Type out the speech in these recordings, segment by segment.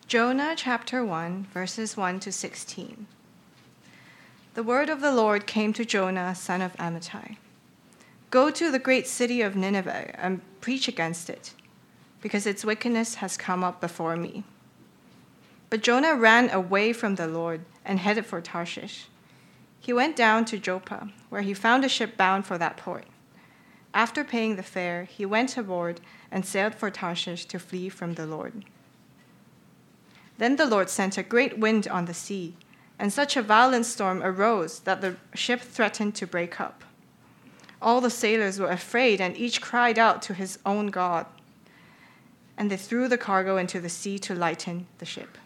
Jonah chapter 1, verses 1 to 16. The word of the Lord came to Jonah, son of Amittai. Go to the great city of Nineveh and preach against it, because its wickedness has come up before me. But Jonah ran away from the Lord and headed for Tarshish. He went down to Joppa, where he found a ship bound for that port. After paying the fare, he went aboard and sailed for Tarshish to flee from the Lord. Then the Lord sent a great wind on the sea, and such a violent storm arose that the ship threatened to break up. All the sailors were afraid, and each cried out to his own god. And they threw the cargo into the sea to lighten the ship.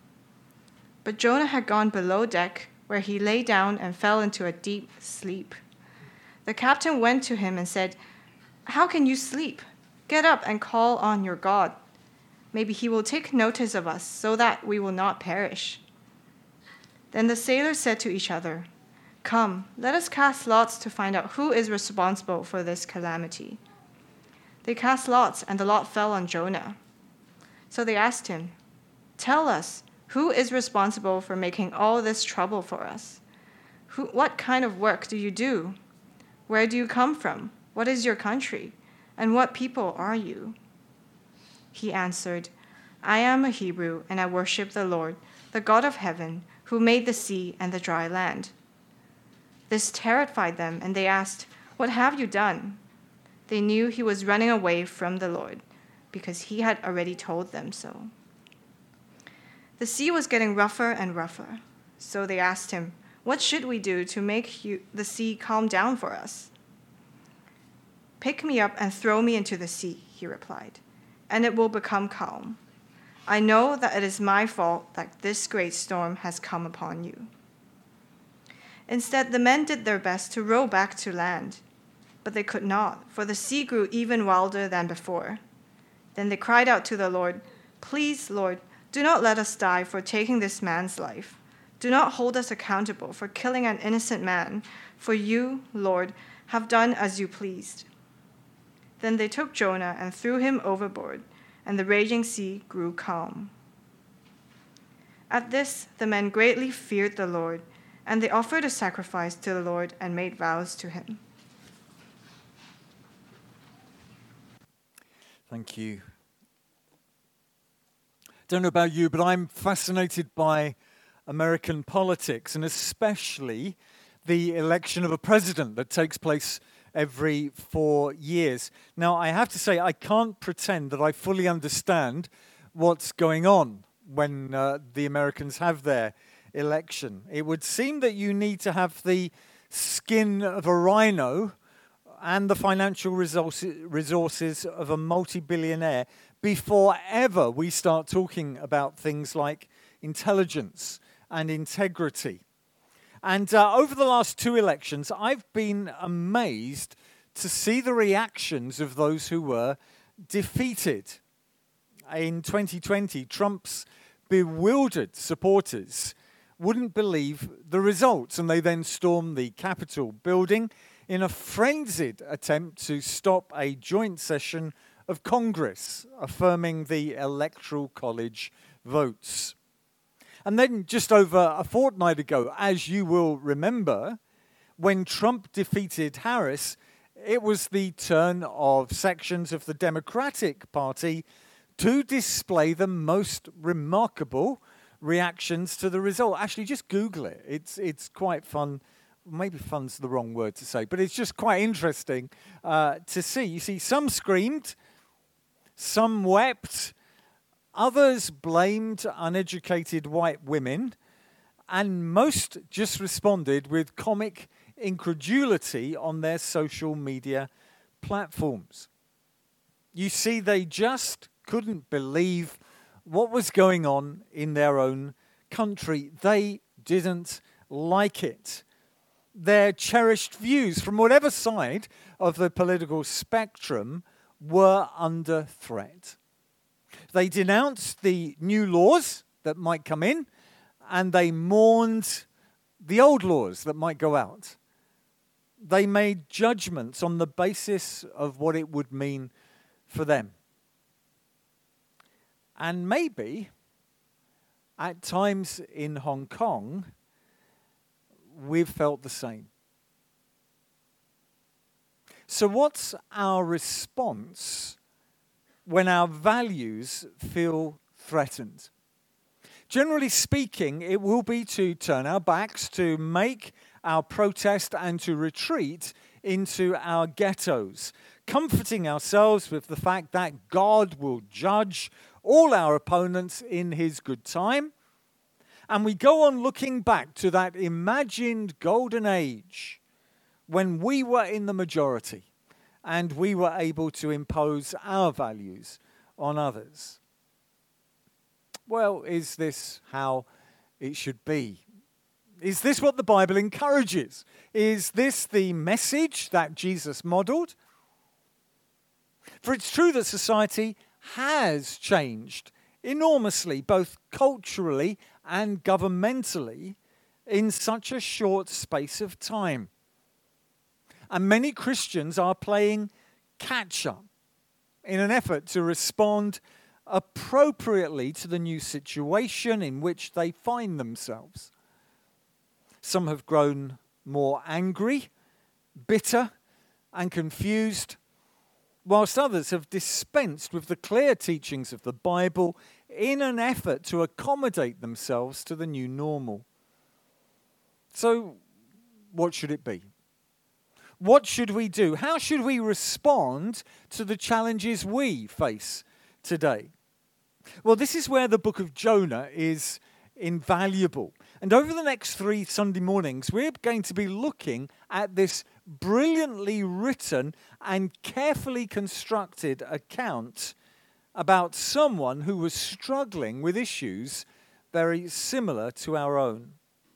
But Jonah had gone below deck, where he lay down and fell into a deep sleep. The captain went to him and said, "How can you sleep? Get up and call on your God. Maybe he will take notice of us so that we will not perish." Then the sailors said to each other, "Come, let us cast lots to find out who is responsible for this calamity." They cast lots, and the lot fell on Jonah. So they asked him, "Tell us, who is responsible for making all this trouble for us? What kind of work do you do? Where do you come from? What is your country? And what people are you?" He answered, "I am a Hebrew, and I worship the Lord, the God of heaven, who made the sea and the dry land." This terrified them, and they asked, "What have you done?" They knew he was running away from the Lord, because he had already told them so. The sea was getting rougher and rougher, so they asked him, "What should we do to make the sea calm down for us?" "Pick me up and throw me into the sea," he replied, "and it will become calm. I know that it is my fault that this great storm has come upon you." Instead, the men did their best to row back to land, but they could not, for the sea grew even wilder than before. Then they cried out to the Lord, "Please, Lord, do not let us die for taking this man's life. Do not hold us accountable for killing an innocent man, for you, Lord, have done as you pleased." Then they took Jonah and threw him overboard, and the raging sea grew calm. At this, the men greatly feared the Lord, and they offered a sacrifice to the Lord and made vows to him. Thank you. Don't know about you, but I'm fascinated by American politics, and especially the election of a president that takes place every 4 years. Now, I have to say, I can't pretend that I fully understand what's going on when the Americans have their election. It would seem that you need to have the skin of a rhino and the financial resources of a multi-billionaire before ever we start talking about things like intelligence and integrity. And over the last 2 elections, I've been amazed to see the reactions of those who were defeated. In 2020, Trump's bewildered supporters wouldn't believe the results, and they then stormed the Capitol building in a frenzied attempt to stop a joint session of Congress, affirming the Electoral College votes. And then just over a fortnight ago, as you will remember, when Trump defeated Harris, it was the turn of sections of the Democratic Party to display the most remarkable reactions to the result. Actually, just Google it. It's quite fun. Maybe fun's the wrong word to say, but it's just quite interesting to see. You see, some screamed, some wept, others blamed uneducated white women, and most just responded with comic incredulity on their social media platforms. You see, they just couldn't believe what was going on in their own country. They didn't like it. Their cherished views from whatever side of the political spectrum were under threat. They denounced the new laws that might come in, and they mourned the old laws that might go out. They made judgments on the basis of what it would mean for them. And maybe At times in Hong Kong, we've felt the same. So what's our response when our values feel threatened? Generally speaking, it will be to turn our backs, to make our protest and to retreat into our ghettos, comforting ourselves with the fact that God will judge all our opponents in his good time. And we go on looking back to that imagined golden age when we were in the majority and we were able to impose our values on others. Well, is this how it should be? Is this what the Bible encourages? Is this the message that Jesus modeled? For it's true that society has changed enormously, both culturally and governmentally, in such a short space of time. And many Christians are playing catch-up in an effort to respond appropriately to the new situation in which they find themselves. Some have grown more angry, bitter, and confused, whilst others have dispensed with the clear teachings of the Bible in an effort to accommodate themselves to the new normal. So, what should it be? What should we do? How should we respond to the challenges we face today? Well, this is where the book of Jonah is invaluable. And over the next 3 Sunday mornings, we're going to be looking at this brilliantly written and carefully constructed account about someone who was struggling with issues very similar to our own.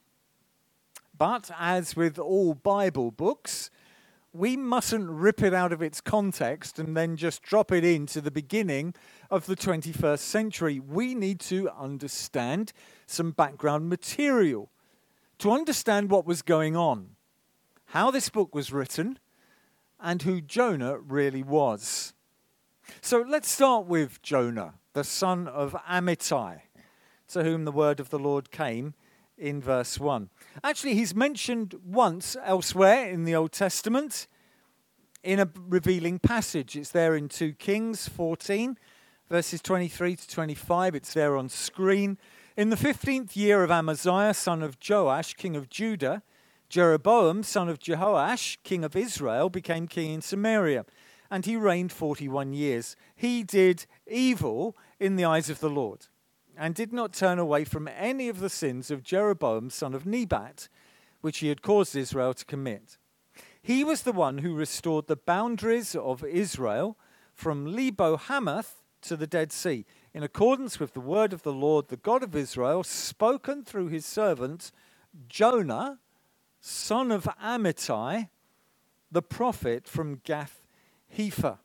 But as with all Bible books, we mustn't rip it out of its context and then just drop it into the beginning of the 21st century. We need to understand some background material to understand what was going on, how this book was written, and who Jonah really was. So let's start with Jonah, the son of Amittai, to whom the word of the Lord came in verse 1. Actually, he's mentioned once elsewhere in the Old Testament in a revealing passage. It's there in 2 Kings 14, verses 23 to 25. It's there on screen. In the 15th year of Amaziah, son of Joash, king of Judah, Jeroboam, son of Jehoash, king of Israel, became king in Samaria, and he reigned 41 years. He did evil in the eyes of the Lord, and did not turn away from any of the sins of Jeroboam, son of Nebat, which he had caused Israel to commit. He was the one who restored the boundaries of Israel from Lebo-Hamath to the Dead Sea, in accordance with the word of the Lord, the God of Israel, spoken through his servant Jonah, son of Amittai, the prophet from Gath-Hepher.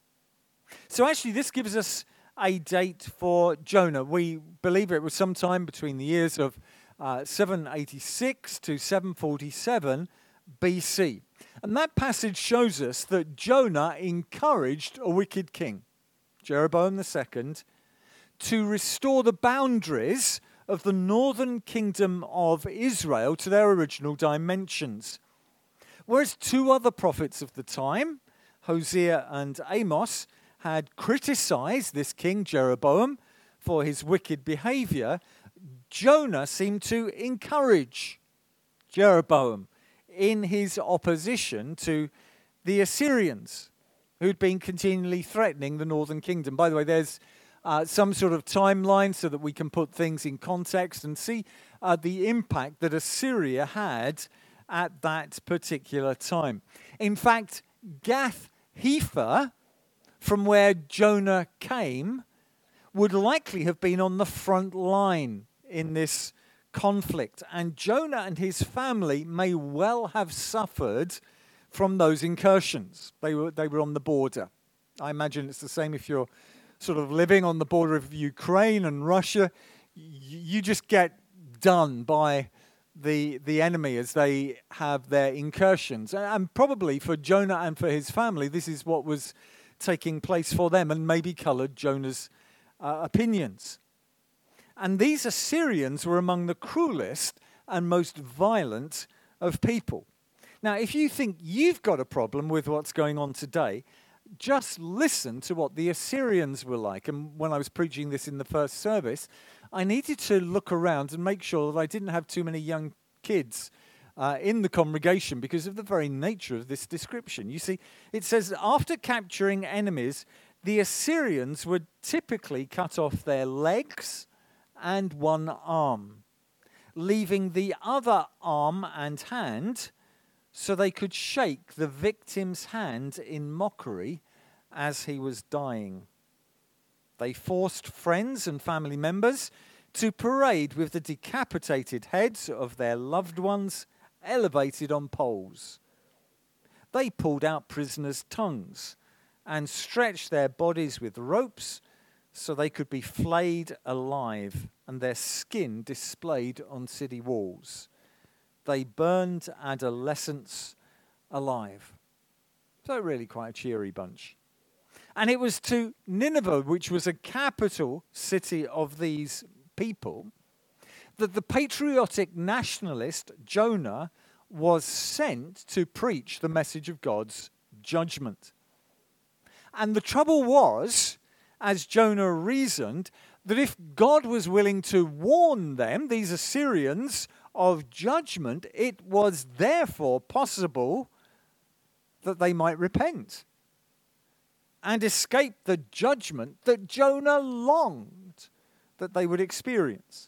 So actually this gives us a date for Jonah. We believe it was sometime between the years of 786 to 747 BC. And that passage shows us that Jonah encouraged a wicked king, Jeroboam II, to restore the boundaries of the northern kingdom of Israel to their original dimensions. Whereas 2 other prophets of the time, Hosea and Amos, had criticized this king Jeroboam for his wicked behavior, Jonah seemed to encourage Jeroboam in his opposition to the Assyrians, who'd been continually threatening the northern kingdom. By the way, there's some sort of timeline so that we can put things in context and see the impact that Assyria had at that particular time. In fact, Gath-Hepher, from where Jonah came, would likely have been on the front line in this conflict. And Jonah and his family may well have suffered from those incursions. They were on the border. I imagine it's the same if you're sort of living on the border of Ukraine and Russia. You just get done by the enemy as they have their incursions. And probably for Jonah and for his family, this is what was taking place for them and maybe coloured Jonah's opinions. And these Assyrians were among the cruelest and most violent of people. Now, if you think you've got a problem with what's going on today, just listen to what the Assyrians were like. And when I was preaching this in the first service, I needed to look around and make sure that I didn't have too many young kids in the congregation because of the very nature of this description. You see, it says, after capturing enemies, the Assyrians would typically cut off their legs and one arm, leaving the other arm and hand so they could shake the victim's hand in mockery as he was dying. They forced friends and family members to parade with the decapitated heads of their loved ones elevated on poles. They pulled out prisoners' tongues and stretched their bodies with ropes so they could be flayed alive and their skin displayed on city walls. They burned adolescents alive. So really quite a cheery bunch. And it was to Nineveh, which was a capital city of these people, that the patriotic nationalist Jonah was sent to preach the message of God's judgment. And the trouble was, as Jonah reasoned, that if God was willing to warn them, these Assyrians, of judgment, it was therefore possible that they might repent and escape the judgment that Jonah longed that they would experience.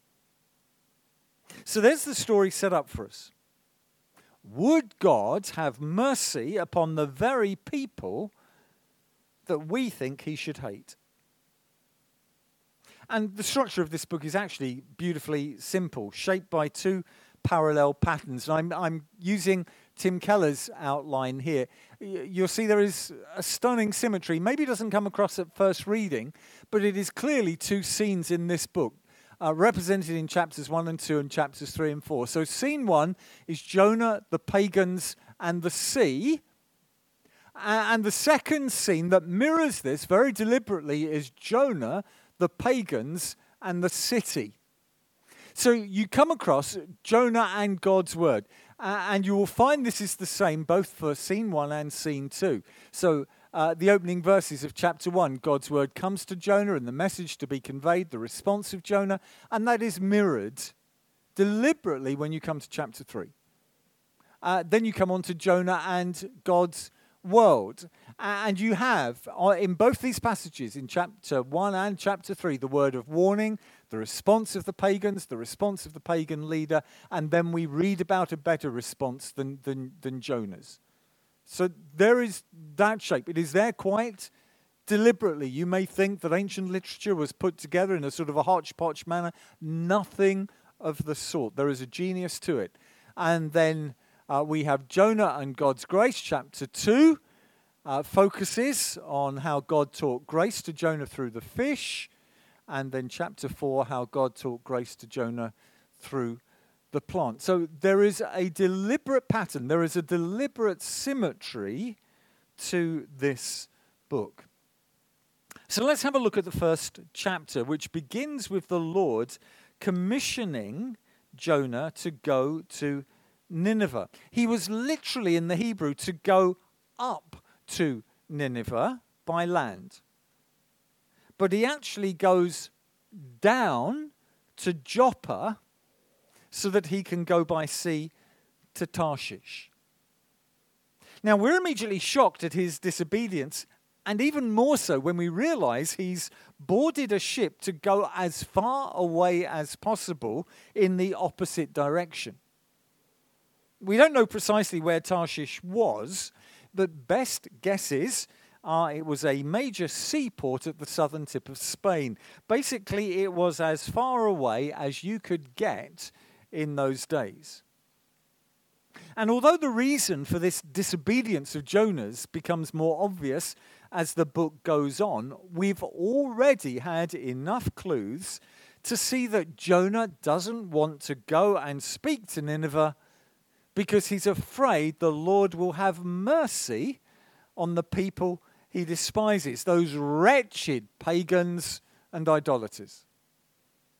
So there's the story set up for us. Would God have mercy upon the very people that we think he should hate? And the structure of this book is actually beautifully simple, shaped by two parallel patterns. I'm using Tim Keller's outline here. You'll see there is a stunning symmetry. Maybe it doesn't come across at first reading, but it is clearly two scenes in this book, represented in chapters 1 and 2 and chapters 3 and 4. So scene 1 is Jonah, the pagans, and the sea. And the second scene that mirrors this very deliberately is Jonah, the pagans, and the city. So you come across Jonah and God's word, and you will find this is the same both for scene 1 and scene 2. So the opening verses of chapter 1, God's word comes to Jonah and the message to be conveyed, the response of Jonah, and that is mirrored deliberately when you come to chapter 3. Then you come on to Jonah and God's world. And you have, in both these passages, in chapter 1 and chapter 3, the word of warning, the response of the pagans, the response of the pagan leader, and then we read about a better response than Jonah's. So there is that shape. It is there quite deliberately. You may think that ancient literature was put together in a sort of a hodgepodge manner. Nothing of the sort. There is a genius to it. And then we have Jonah and God's grace. Chapter 2 focuses on how God taught grace to Jonah through the fish. And then chapter 4, how God taught grace to Jonah through the plant. So there is a deliberate pattern. There is a deliberate symmetry to this book. So let's have a look at the first chapter, which begins with the Lord commissioning Jonah to go to Nineveh. He was literally, in the Hebrew, to go up to Nineveh by land. But he actually goes down to Joppa so that he can go by sea to Tarshish. Now, we're immediately shocked at his disobedience, and even more so when we realize he's boarded a ship to go as far away as possible in the opposite direction. We don't know precisely where Tarshish was, but best guesses are it was a major seaport at the southern tip of Spain. Basically, it was as far away as you could get in those days. And although the reason for this disobedience of Jonah's becomes more obvious as the book goes on, we've already had enough clues to see that Jonah doesn't want to go and speak to Nineveh because he's afraid the Lord will have mercy on the people he despises, those wretched pagans and idolaters.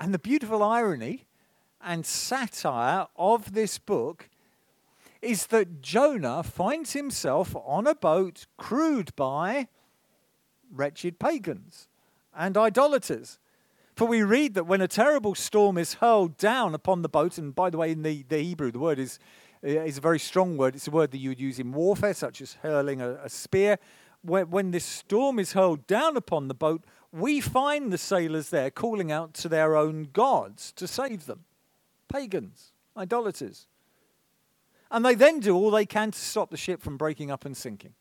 And the beautiful irony and satire of this book is that Jonah finds himself on a boat crewed by wretched pagans and idolaters. For we read that when a terrible storm is hurled down upon the boat, and by the way, in the Hebrew, the word is a very strong word. It's a word that you would use in warfare, such as hurling a spear. When this storm is hurled down upon the boat, we find the sailors there calling out to their own gods to save them. Pagans, idolaters. And they then do all they can to stop the ship from breaking up and sinking.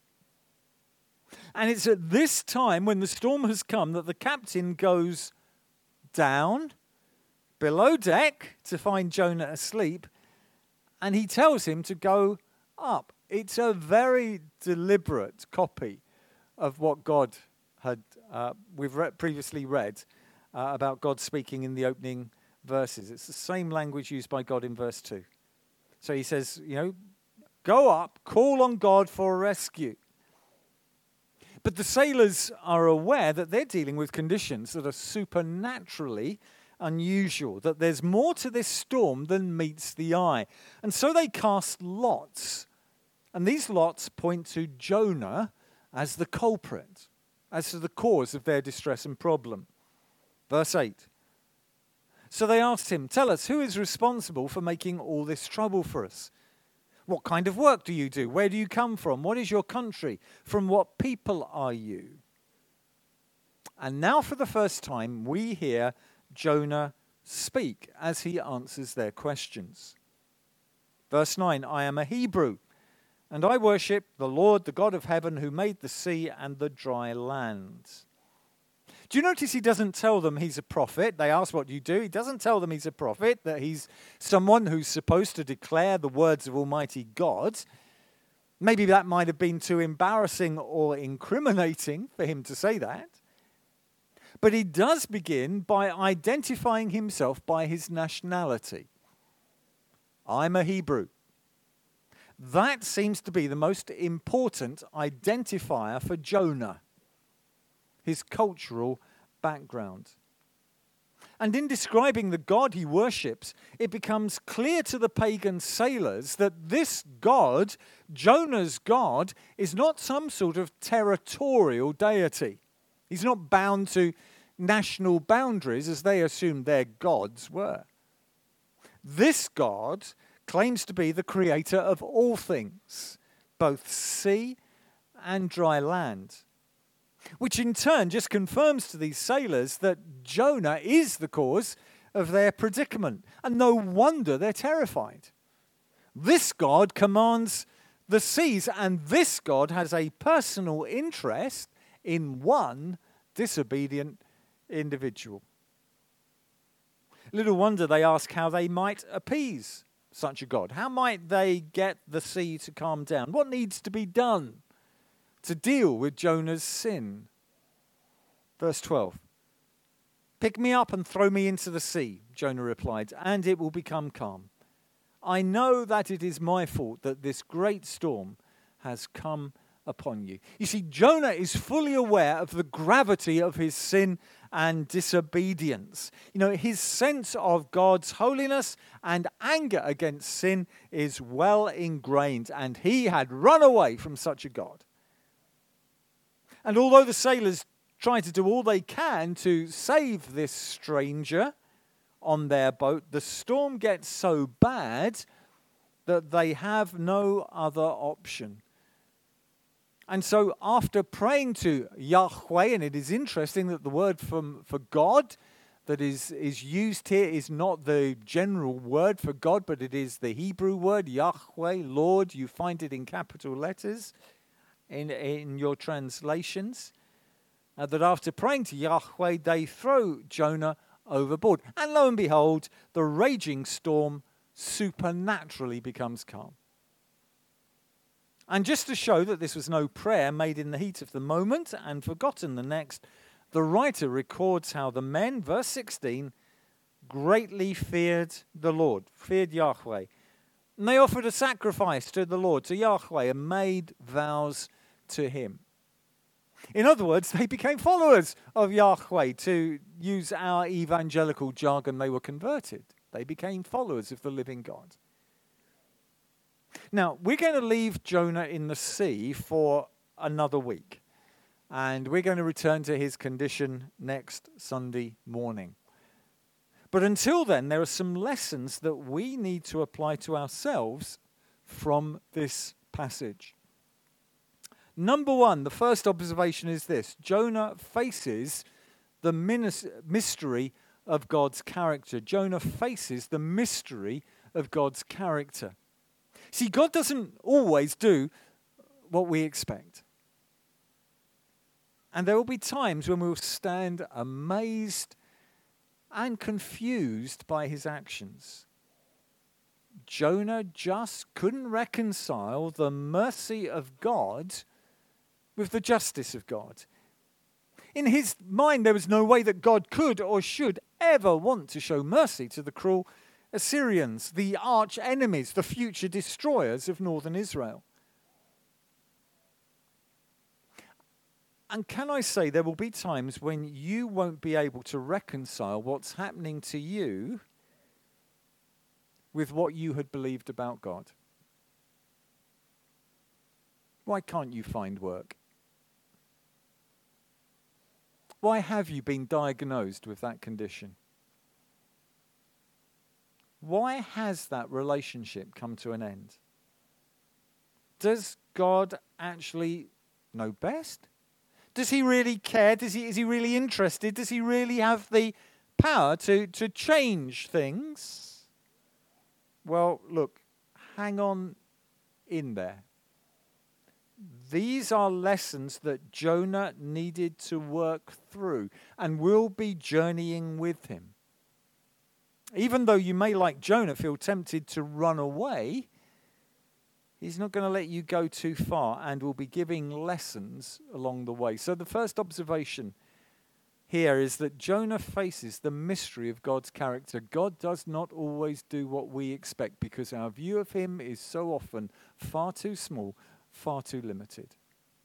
And it's at this time, when the storm has come, that the captain goes down below deck to find Jonah asleep, and he tells him to go up. It's a very deliberate copy of what God had previously read about God speaking in the opening verses. It's the same language used by God in verse 2. So he says, go up, call on God for rescue. But the sailors are aware that they're dealing with conditions that are supernaturally unusual, that there's more to this storm than meets the eye. And so they cast lots. And these lots point to Jonah as the culprit, as to the cause of their distress and problem. Verse 8. So they asked him, tell us, who is responsible for making all this trouble for us? What kind of work do you do? Where do you come from? What is your country? From what people are you? And now for the first time we hear Jonah speak as he answers their questions. Verse 9, I am a Hebrew, and I worship the Lord, the God of heaven, who made the sea and the dry land. Do you notice he doesn't tell them he's a prophet? They ask, what do you do? He doesn't tell them he's a prophet, that he's someone who's supposed to declare the words of Almighty God. Maybe that might have been too embarrassing or incriminating for him to say that. But he does begin by identifying himself by his nationality. I'm a Hebrew. That seems to be the most important identifier for Jonah. His cultural background. And in describing the God he worships, it becomes clear to the pagan sailors that this God, Jonah's God, is not some sort of territorial deity. He's not bound to national boundaries as they assumed their gods were. This God claims to be the creator of all things, both sea and dry land. Which in turn just confirms to these sailors that Jonah is the cause of their predicament. And no wonder they're terrified. This God commands the seas, and this God has a personal interest in one disobedient individual. Little wonder they ask how they might appease such a God. How might they get the sea to calm down? What needs to be done to deal with Jonah's sin? Verse 12. Pick me up and throw me into the sea, Jonah replied, and it will become calm. I know that it is my fault that this great storm has come upon you. You see, Jonah is fully aware of the gravity of his sin and disobedience. His sense of God's holiness and anger against sin is well ingrained, and he had run away from such a God. And although the sailors try to do all they can to save this stranger on their boat, the storm gets so bad that they have no other option. And so after praying to Yahweh, and it is interesting that the word for God that is used here is not the general word for God, but it is the Hebrew word, Yahweh, Lord. You find it in capital letters in your translations. That after praying to Yahweh, they throw Jonah overboard. And lo and behold, the raging storm supernaturally becomes calm. And just to show that this was no prayer made in the heat of the moment and forgotten the next, the writer records how the men, verse 16, greatly feared the Lord, feared Yahweh. And they offered a sacrifice to the Lord, to Yahweh, and made vows to him. In other words, they became followers of Yahweh. To use our evangelical jargon, they were converted. They became followers of the living God. Now, we're going to leave Jonah in the sea for another week. And we're going to return to his condition next Sunday morning. But until then, there are some lessons that we need to apply to ourselves from this passage. Number one, the first observation is this: Jonah faces the mystery of God's character. Jonah faces the mystery of God's character. See, God doesn't always do what we expect. And there will be times when we'll stand amazed and confused by his actions. Jonah just couldn't reconcile the mercy of God with the justice of God. In his mind, there was no way that God could or should ever want to show mercy to the cruel Assyrians, the arch enemies, the future destroyers of northern Israel. And can I say, there will be times when you won't be able to reconcile what's happening to you with what you had believed about God. Why can't you find work? Why have you been diagnosed with that condition? Why has that relationship come to an end? Does God actually know best? Does he really care? Is he really interested? Does he really have the power to change things? Well, look, hang on in there. These are lessons that Jonah needed to work through, and we'll be journeying with him. Even though you may, like Jonah, feel tempted to run away, he's not going to let you go too far, and will be giving lessons along the way. So the first observation here is that Jonah faces the mystery of God's character. God does not always do what we expect because our view of him is so often far too small, far too limited.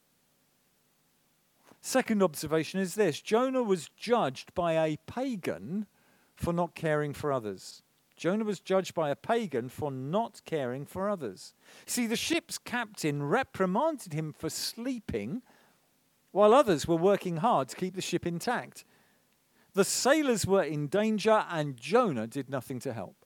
Second observation is this: Jonah was judged by a pagan for not caring for others. Jonah was judged by a pagan for not caring for others. See, the ship's captain reprimanded him for sleeping while others were working hard to keep the ship intact. The sailors were in danger and Jonah did nothing to help.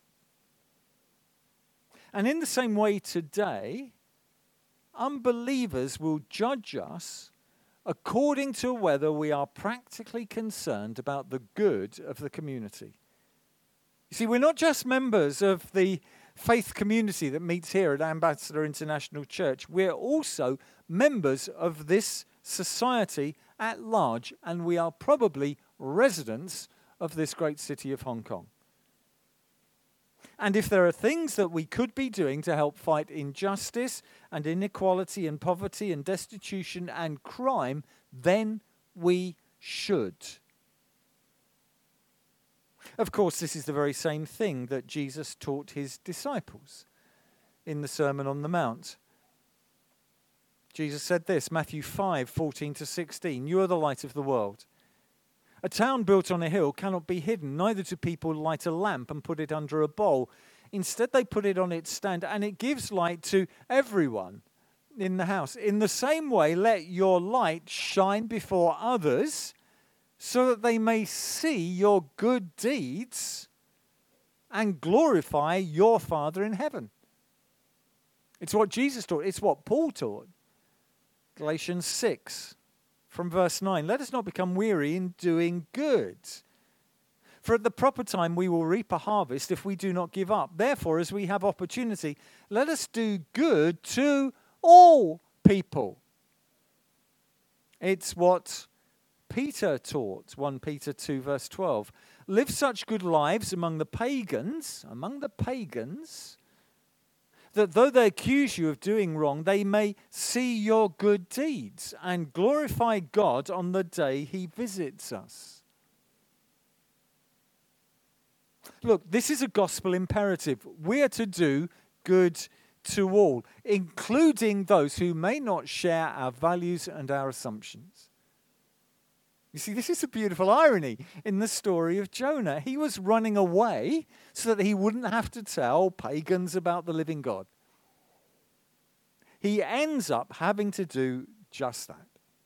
And in the same way today, unbelievers will judge us according to whether we are practically concerned about the good of the community. You see, we're not just members of the faith community that meets here at Ambassador International Church. We're also members of this society at large, and we are probably residents of this great city of Hong Kong. And if there are things that we could be doing to help fight injustice and inequality and poverty and destitution and crime, then we should. Of course, this is the very same thing that Jesus taught his disciples in the Sermon on the Mount. Jesus said this, Matthew 5:14-16, "You are the light of the world. A town built on a hill cannot be hidden, neither do people light a lamp and put it under a bowl. Instead, they put it on its stand, and it gives light to everyone in the house. In the same way, let your light shine before others, so that they may see your good deeds and glorify your Father in heaven." It's what Jesus taught. It's what Paul taught. Galatians 6, from verse 9, "Let us not become weary in doing good. For at the proper time we will reap a harvest if we do not give up. Therefore, as we have opportunity, let us do good to all people." It's what Peter taught, 1 Peter 2, verse 12. "Live such good lives among the pagans, that though they accuse you of doing wrong, they may see your good deeds and glorify God on the day he visits us." Look, this is a gospel imperative. We are to do good to all, including those who may not share our values and our assumptions. You see, this is a beautiful irony in the story of Jonah. He was running away so that he wouldn't have to tell pagans about the living God. He ends up having to do just that.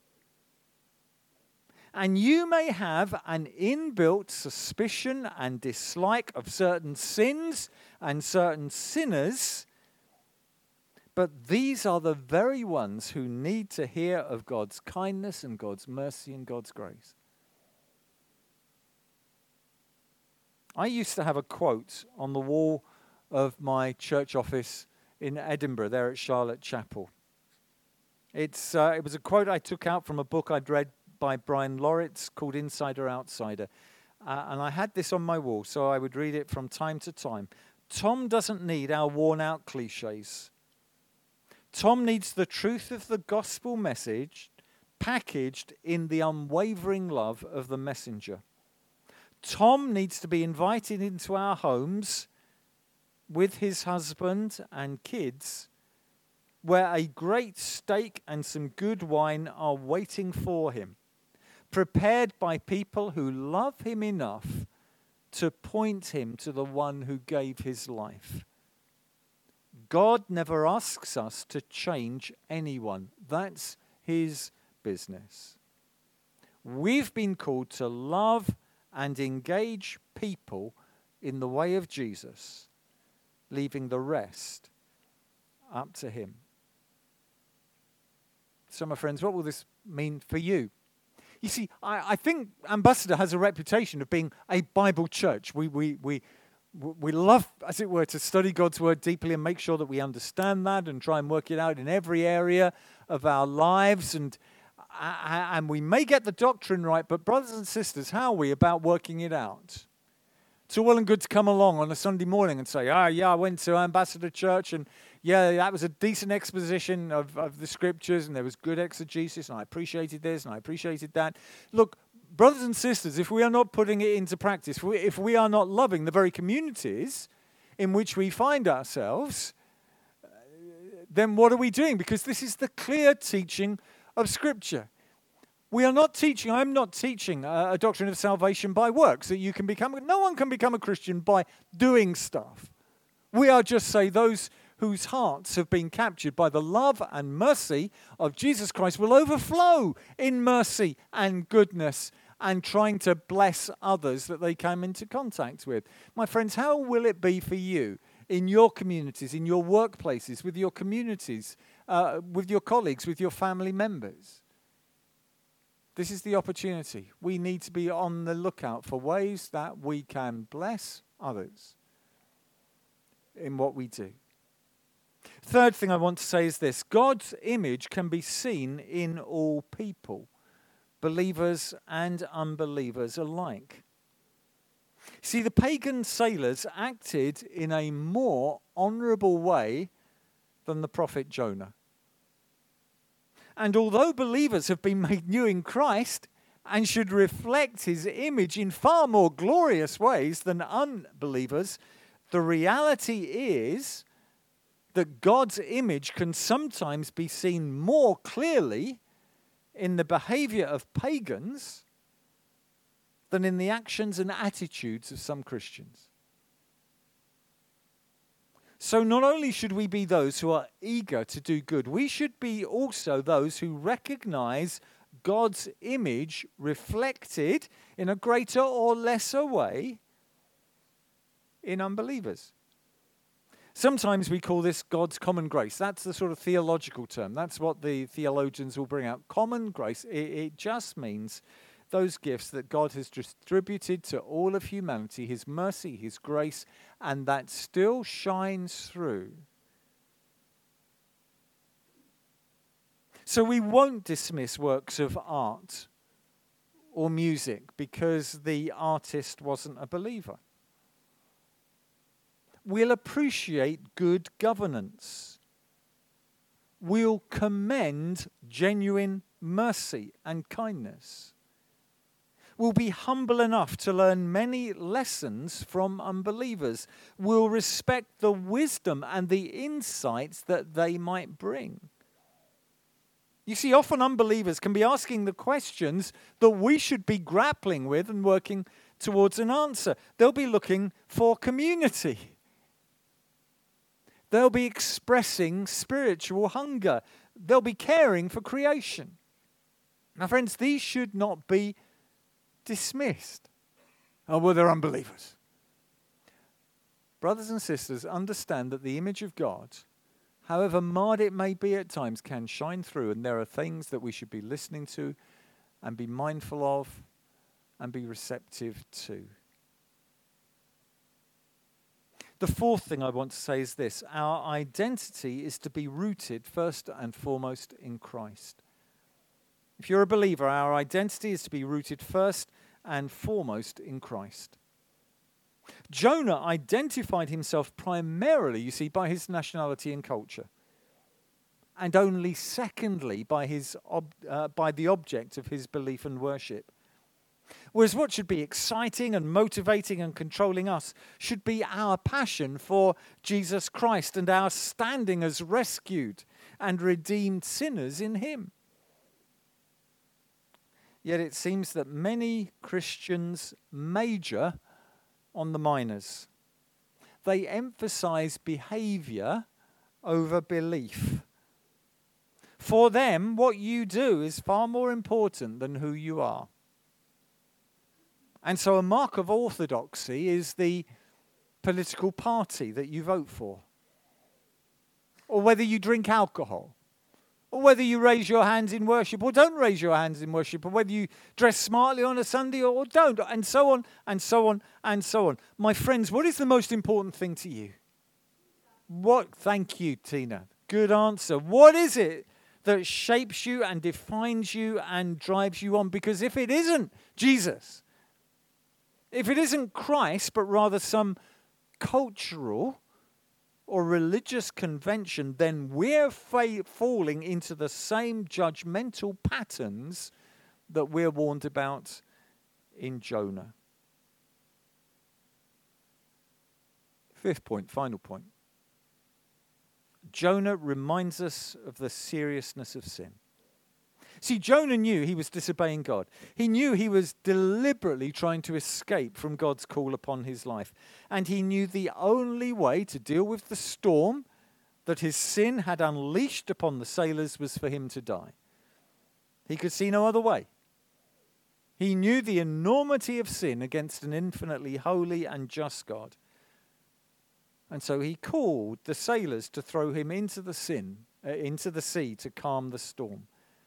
And you may have an inbuilt suspicion and dislike of certain sins and certain sinners, but these are the very ones who need to hear of God's kindness and God's mercy and God's grace. I used to have a quote on the wall of my church office in Edinburgh, there at Charlotte Chapel. It was a quote I took out from a book I'd read by Brian Loritz called Insider Outsider. And I had this on my wall, so I would read it from time to time. Tom doesn't need our worn-out cliches. Tom needs the truth of the gospel message packaged in the unwavering love of the messenger. Tom needs to be invited into our homes with his husband and kids, where a great steak and some good wine are waiting for him, prepared by people who love him enough to point him to the one who gave his life. God never asks us to change anyone. That's his business. We've been called to love and engage people in the way of Jesus, leaving the rest up to him. So, my friends, what will this mean for you? You see, I think Ambassador has a reputation of being a Bible church. We love, as it were, to study God's word deeply and make sure that we understand that and try and work it out in every area of our lives. And we may get the doctrine right, but brothers and sisters, how are we about working it out? It's all well and good to come along on a Sunday morning and say, I went to Ambassador Church and that was a decent exposition of the scriptures and there was good exegesis and I appreciated this and I appreciated that. Look, brothers and sisters, if we are not putting it into practice, if we are not loving the very communities in which we find ourselves, then what are we doing? Because this is the clear teaching of Scripture. We are not teaching, I'm not teaching a doctrine of salvation by works, that no one can become a Christian by doing stuff. We are just say those whose hearts have been captured by the love and mercy of Jesus Christ will overflow in mercy and goodness and trying to bless others that they come into contact with. My friends, how will it be for you in your communities, in your workplaces, with your communities, with your colleagues, with your family members? This is the opportunity. We need to be on the lookout for ways that we can bless others in what we do. Third thing I want to say is this: God's image can be seen in all people, believers and unbelievers alike. See, the pagan sailors acted in a more honorable way than the prophet Jonah. And although believers have been made new in Christ and should reflect his image in far more glorious ways than unbelievers, the reality is that God's image can sometimes be seen more clearly in the behavior of pagans than in the actions and attitudes of some Christians. So not only should we be those who are eager to do good, we should be also those who recognize God's image reflected in a greater or lesser way in unbelievers. Sometimes we call this God's common grace. That's the sort of theological term. That's what the theologians will bring out. Common grace, it just means those gifts that God has distributed to all of humanity, his mercy, his grace, and that still shines through. So we won't dismiss works of art or music because the artist wasn't a believer. We'll appreciate good governance. We'll commend genuine mercy and kindness. We'll be humble enough to learn many lessons from unbelievers. We'll respect the wisdom and the insights that they might bring. You see, often unbelievers can be asking the questions that we should be grappling with and working towards an answer. They'll be looking for community. They'll be expressing spiritual hunger. They'll be caring for creation. Now, friends, these should not be dismissed. Oh, well, they're unbelievers. Brothers and sisters, understand that the image of God, however marred it may be at times, can shine through, and there are things that we should be listening to and be mindful of and be receptive to. The fourth thing I want to say is this: our identity is to be rooted first and foremost in Christ. If you're a believer, our identity is to be rooted first and foremost in Christ. Jonah identified himself primarily, you see, by his nationality and culture, and only secondly by the object of his belief and worship. Whereas what should be exciting and motivating and controlling us should be our passion for Jesus Christ and our standing as rescued and redeemed sinners in him. Yet it seems that many Christians major on the minors. They emphasize behavior over belief. For them, what you do is far more important than who you are. And so a mark of orthodoxy is the political party that you vote for, or whether you drink alcohol, or whether you raise your hands in worship or don't raise your hands in worship, or whether you dress smartly on a Sunday or don't, and so on, and so on, and so on. My friends, what is the most important thing to you? Thank you, Tina. Good answer. What is it that shapes you and defines you and drives you on? Because if it isn't Jesus, if it isn't Christ, but rather some cultural or religious convention, then we're falling into the same judgmental patterns that we're warned about in Jonah. Fifth point, final point. Jonah reminds us of the seriousness of sin. See, Jonah knew he was disobeying God. He knew he was deliberately trying to escape from God's call upon his life. And he knew the only way to deal with the storm that his sin had unleashed upon the sailors was for him to die. He could see no other way. He knew the enormity of sin against an infinitely holy and just God. And so he called the sailors to throw him into the sea to calm the storm.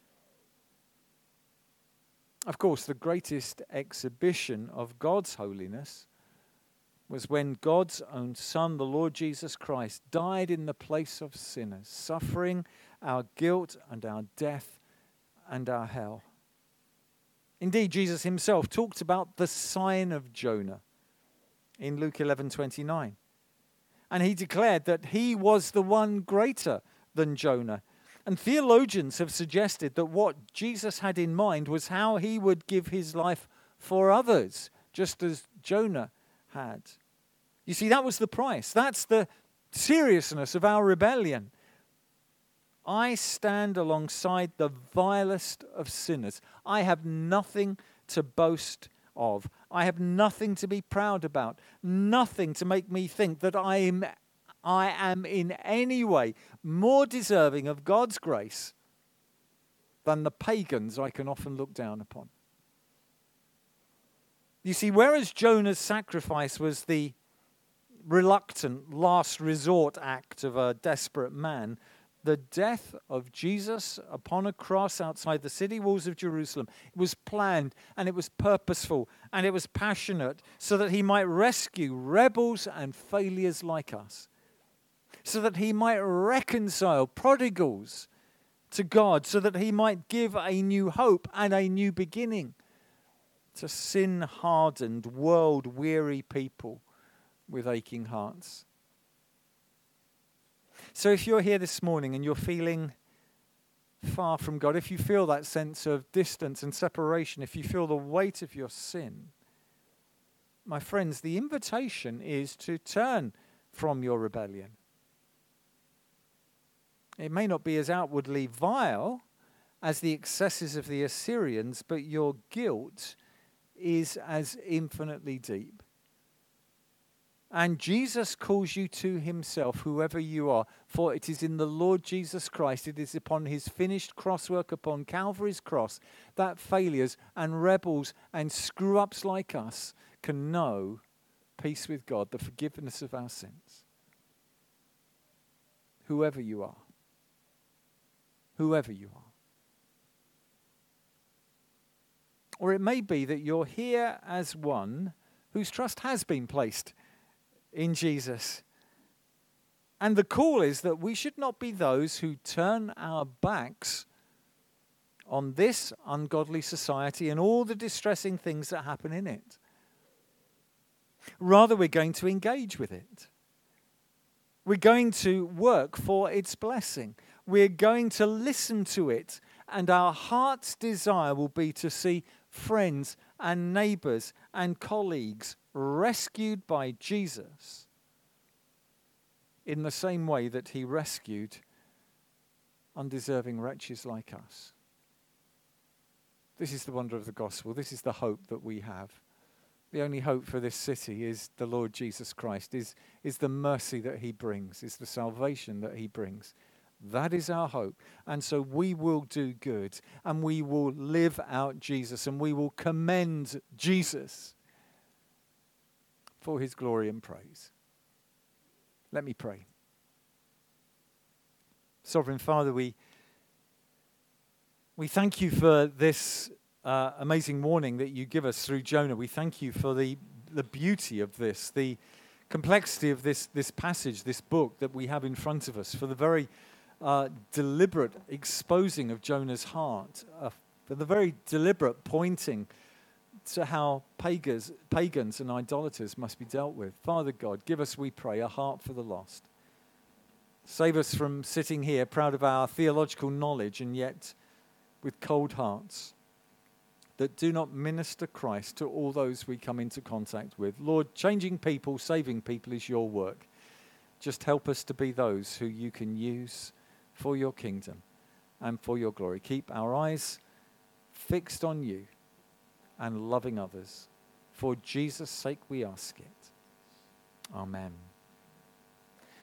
Of course, the greatest exhibition of God's holiness was when God's own Son, the Lord Jesus Christ, died in the place of sinners, suffering our guilt and our death and our hell. Indeed, Jesus himself talked about the sign of Jonah in Luke 11:29. And he declared that he was the one greater than Jonah. And theologians have suggested that what Jesus had in mind was how he would give his life for others, just as Jonah had. You see, that was the price. That's the seriousness of our rebellion. I stand alongside the vilest of sinners. I have nothing to boast of. I have nothing to be proud about. Nothing to make me think that I am in any way more deserving of God's grace than the pagans I can often look down upon. You see, whereas Jonah's sacrifice was the reluctant last resort act of a desperate man, the death of Jesus upon a cross outside the city walls of Jerusalem, it was planned and it was purposeful and it was passionate so that he might rescue rebels and failures like us, so that he might reconcile prodigals to God, so that he might give a new hope and a new beginning to sin-hardened, world-weary people with aching hearts. So if you're here this morning and you're feeling far from God, if you feel that sense of distance and separation, if you feel the weight of your sin, my friends, the invitation is to turn from your rebellion. It may not be as outwardly vile as the excesses of the Assyrians, but your guilt is as infinitely deep. And Jesus calls you to himself, whoever you are, for it is in the Lord Jesus Christ, it is upon his finished crosswork upon Calvary's cross, that failures and rebels and screw-ups like us can know peace with God, the forgiveness of our sins. Whoever you are. Whoever you are. Or it may be that you're here as one whose trust has been placed in Jesus. And the call is that we should not be those who turn our backs on this ungodly society and all the distressing things that happen in it. Rather, we're going to engage with it. We're going to work for its blessing. We're going to listen to it, and our heart's desire will be to see friends and neighbors and colleagues rescued by Jesus in the same way that he rescued undeserving wretches like us. This is the wonder of the gospel. This is the hope that we have. The only hope for this city is the Lord Jesus Christ, is the mercy that he brings, is the salvation that he brings. That is our hope. And so we will do good, and we will live out Jesus, and we will commend Jesus for his glory and praise. Let me pray. Sovereign Father, we thank you for this amazing warning that you give us through Jonah. We thank you for the beauty of this, the complexity of this passage, this book that we have in front of us, for the very deliberate exposing of Jonah's heart, for the very deliberate pointing to how pagans and idolaters must be dealt with. Father God, give us, we pray, a heart for the lost. Save us from sitting here proud of our theological knowledge and yet with cold hearts that do not minister Christ to all those we come into contact with. Lord, changing people, saving people is your work. Just help us to be those who you can use for your kingdom and for your glory. Keep our eyes fixed on you and loving others. For Jesus' sake we ask it. Amen.